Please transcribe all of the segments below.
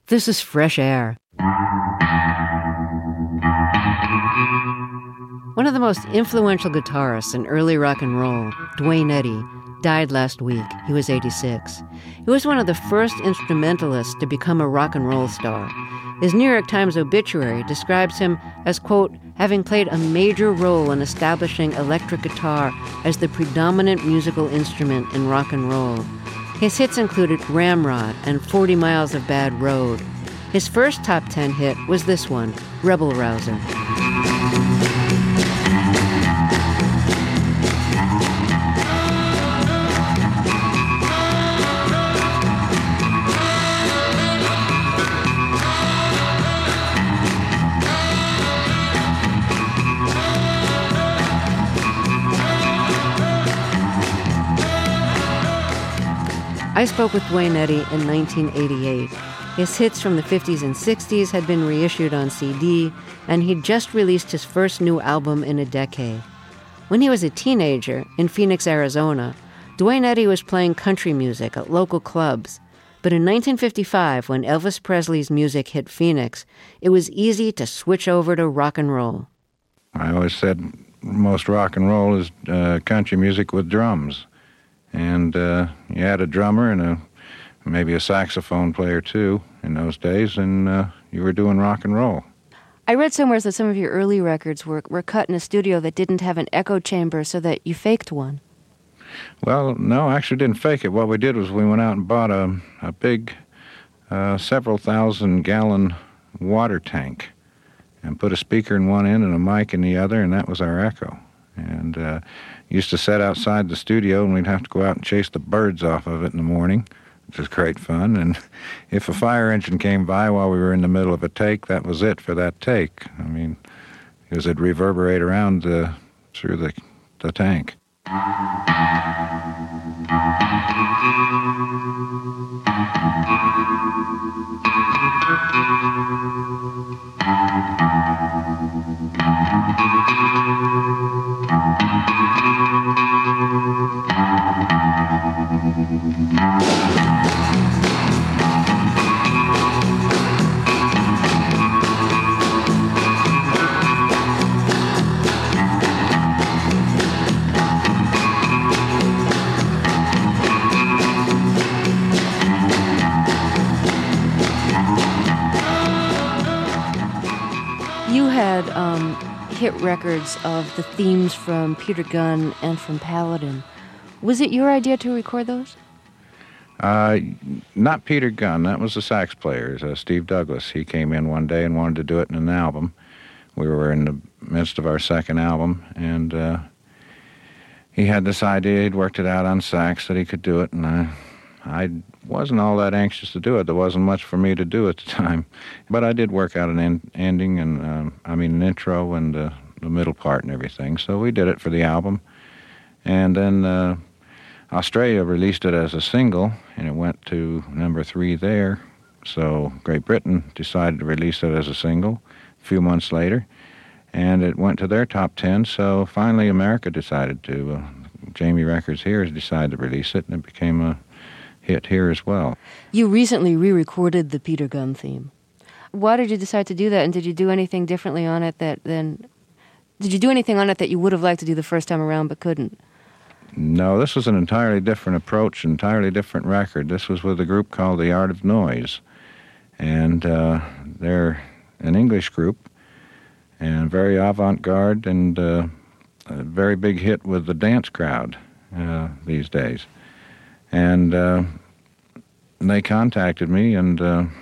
This is Fresh Air. One of the most influential guitarists in early rock and roll, Duane Eddy, died last week. He was 86. He was one of the first instrumentalists to become a rock and roll star. His New York Times obituary describes him as, quote, having played a major role in establishing electric guitar as the predominant musical instrument in rock and roll. His hits included Ramrod and 40 Miles of Bad Road. His first top 10 hit was this one, Rebel Rouser. I spoke with Duane Eddy in 1988. His hits from the 50s and 60s had been reissued on CD, and he'd just released his first new album in a decade. When he was a teenager in Phoenix, Arizona, Duane Eddy was playing country music at local clubs. But in 1955, when Elvis Presley's music hit Phoenix, it was easy to switch over to rock and roll. I always said most rock and roll is country music with drums. And you had a drummer and maybe a saxophone player, too, in those days, and you were doing rock and roll. I read somewhere that some of your early records were cut in a studio that didn't have an echo chamber, so that you faked one. Well, no, I actually didn't fake it. What we did was we went out and bought a big several thousand-gallon water tank and put a speaker in one end and a mic in the other, and that was our echo. And used to sit outside the studio, and we'd have to go out and chase the birds off of it in the morning, which was great fun. And if a fire engine came by while we were in the middle of a take, that was it for that take. I mean, because it'd reverberate around through the tank. You had hit records of the themes from Peter Gunn and from Paladin. Was it your idea to record those? Not Peter Gunn. That was the sax player, Steve Douglas. He came in one day and wanted to do it in an album. We were in the midst of our second album, and he had this idea. He'd worked it out on sax that he could do it, and I wasn't all that anxious to do it. There wasn't much for me to do at the time. But I did work out an ending and, an intro and the middle part and everything. So we did it for the album. And then Australia released it as a single, and it went to number 3 there. So Great Britain decided to release it as a single a few months later, and it went to their top 10. So finally America decided to. Jamie Records here has decided to release it, and it became a hit here as well. You recently re-recorded the Peter Gunn theme. Why did you decide to do that, and did you do anything differently on it did you do anything on it that you would have liked to do the first time around but couldn't? No, this was an entirely different approach, entirely different record. This was with a group called The Art of Noise, and they're an English group, and very avant-garde, and a very big hit with the dance crowd these days. And they contacted me, and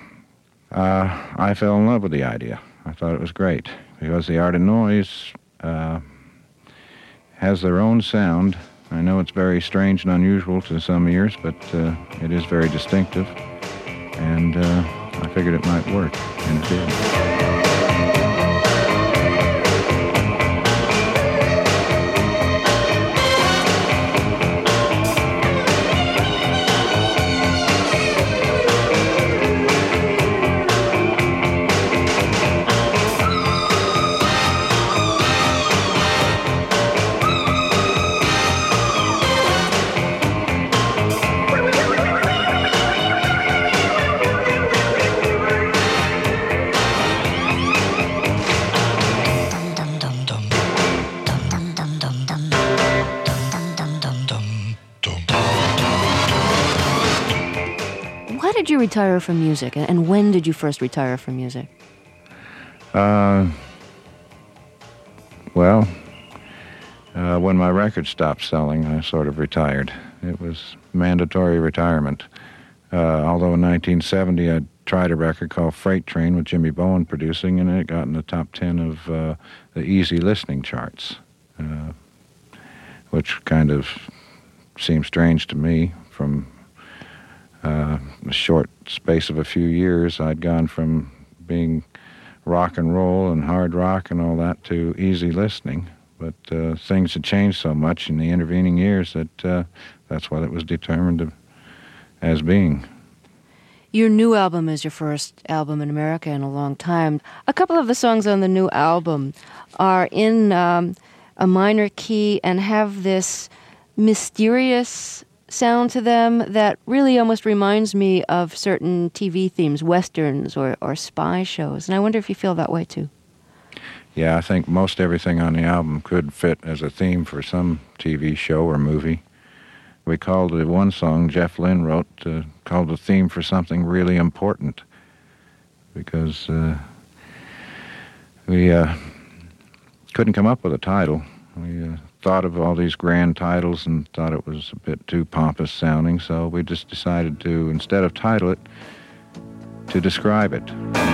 I fell in love with the idea. I thought it was great, because The Art of Noise has their own sound. I know it's very strange and unusual to some ears, but it is very distinctive, and I figured it might work, and it did. did you retire from music, and when did you first retire from music? When my record stopped selling, I sort of retired. It was mandatory retirement. Although in 1970 I tried a record called Freight Train with Jimmy Bowen producing, and it got in the top 10 of the easy listening charts, which kind of seemed strange to me. From a short space of a few years, I'd gone from being rock and roll and hard rock and all that to easy listening. But things had changed so much in the intervening years that that's what it was determined as being. Your new album is your first album in America in a long time. A couple of the songs on the new album are in a minor key and have this mysterious sound to them that really almost reminds me of certain TV themes, westerns or spy shows. And I wonder if you feel that way too. Yeah, I think most everything on the album could fit as a theme for some TV show or movie. We called it one song Jeff Lynne wrote, called the theme for something really important, because we couldn't come up with a title. We thought of all these grand titles and thought it was a bit too pompous sounding, so we just decided to, instead of title it, to describe it.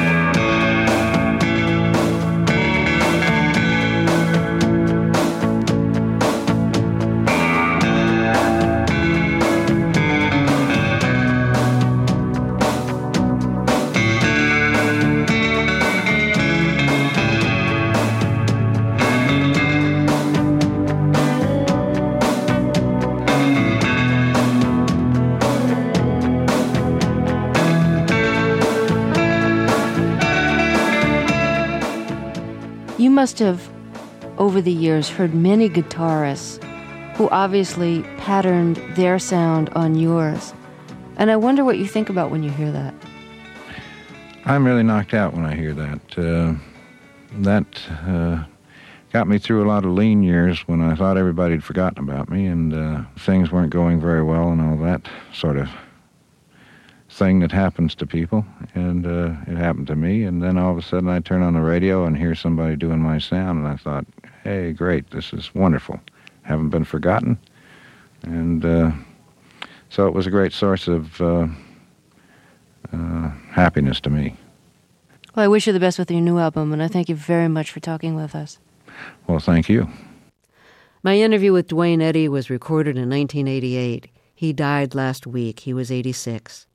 You must have, over the years, heard many guitarists who obviously patterned their sound on yours. And I wonder what you think about when you hear that. I'm really knocked out when I hear that. That got me through a lot of lean years when I thought everybody had forgotten about me and things weren't going very well and all that sort of thing that happens to people, and it happened to me. And then all of a sudden I turn on the radio and hear somebody doing my sound, and I thought, hey, great, this is wonderful. Haven't been forgotten. And so it was a great source of happiness to me. Well, I wish you the best with your new album, and I thank you very much for talking with us. Well, thank you. My interview with Duane Eddy was recorded in 1988. He died last week. He was 86.